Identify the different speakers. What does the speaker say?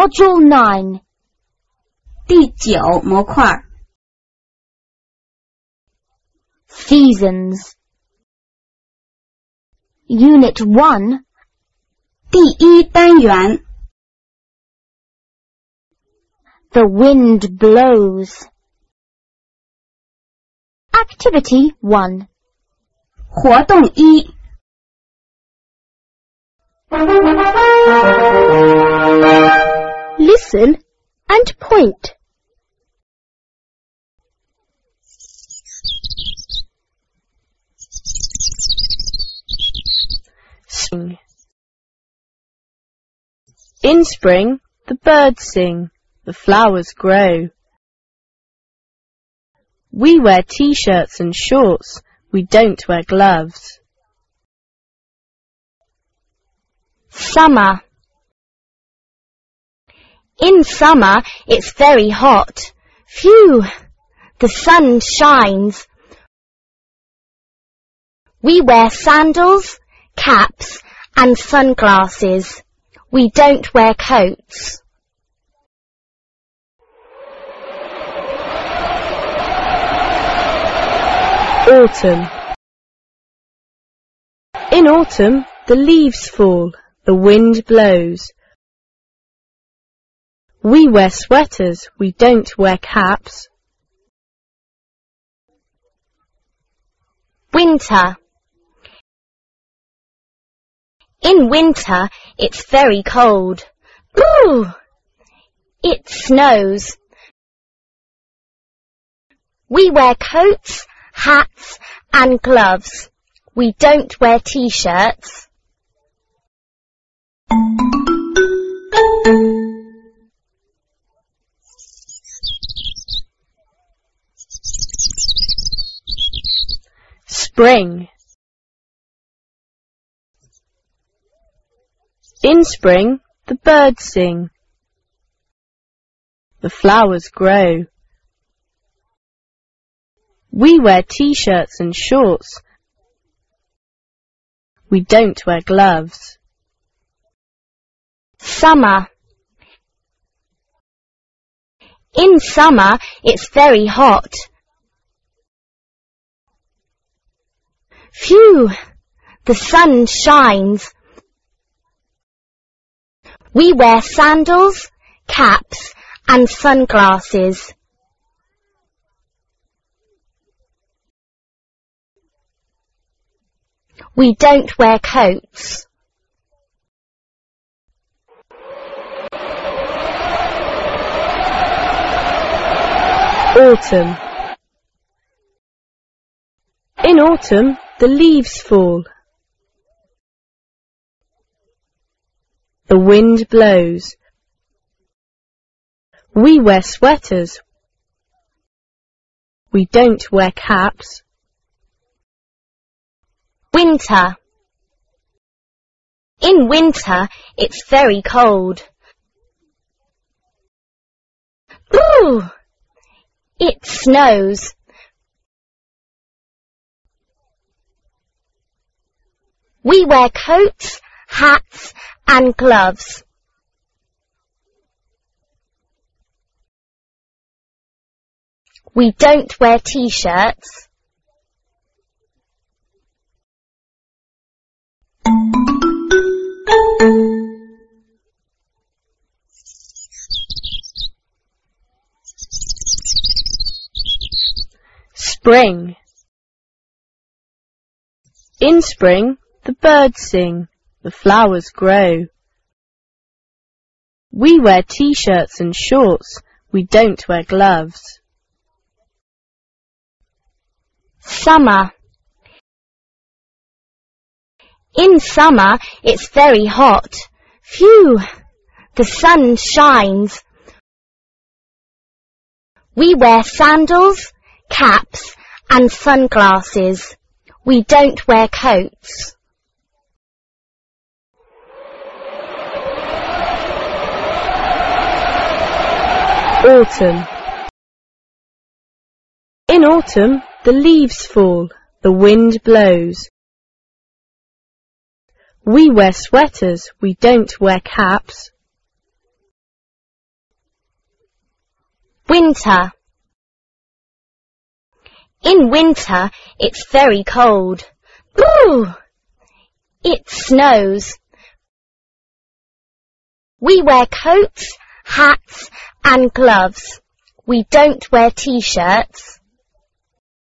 Speaker 1: Module 9.
Speaker 2: 第9模块
Speaker 1: Seasons. Unit 1.
Speaker 2: 第1单元
Speaker 1: The wind blows. Activity 1.
Speaker 2: 活动1
Speaker 1: Listen and point.
Speaker 3: Spring. In spring, the birds sing, the flowers grow. We wear t-shirts and shorts, we don't wear gloves.
Speaker 1: Summer. In summer, it's very hot. Phew! The sun shines. We wear sandals, caps, and sunglasses. We don't wear coats.
Speaker 3: Autumn. In autumn, the leaves fall, the wind blows. We wear sweaters, we don't wear caps.
Speaker 1: Winter. In winter, it's very cold. Ooh! It snows. We wear coats, hats, and gloves. We don't wear t-shirts.
Speaker 3: Spring. In spring, the birds sing, the flowers grow. We wear t-shirts and shorts, we don't wear gloves.
Speaker 1: Summer. In summer, it's very hot. Phew! The sun shines. We wear sandals, caps, and sunglasses. We don't wear coats.
Speaker 3: Autumn. In autumn, the leaves fall. The wind blows. We wear sweaters. We don't wear caps.
Speaker 1: Winter. In winter, it's very cold. Ooh! It snows. We wear coats, hats, and gloves. We don't wear t-shirts.
Speaker 3: Spring. In spring, the birds sing, the flowers grow. We wear t-shirts and shorts, we don't wear gloves.
Speaker 1: Summer. In summer, it's very hot. Phew! The sun shines. We wear sandals, caps, and sunglasses. We don't wear coats.
Speaker 3: Autumn. In autumn, the leaves fall, the wind blows. We wear sweaters, we don't wear caps.
Speaker 1: Winter. In winter, it's very cold. Ooh! It snows. We wear coats, hats, and gloves. We don't wear t-shirts.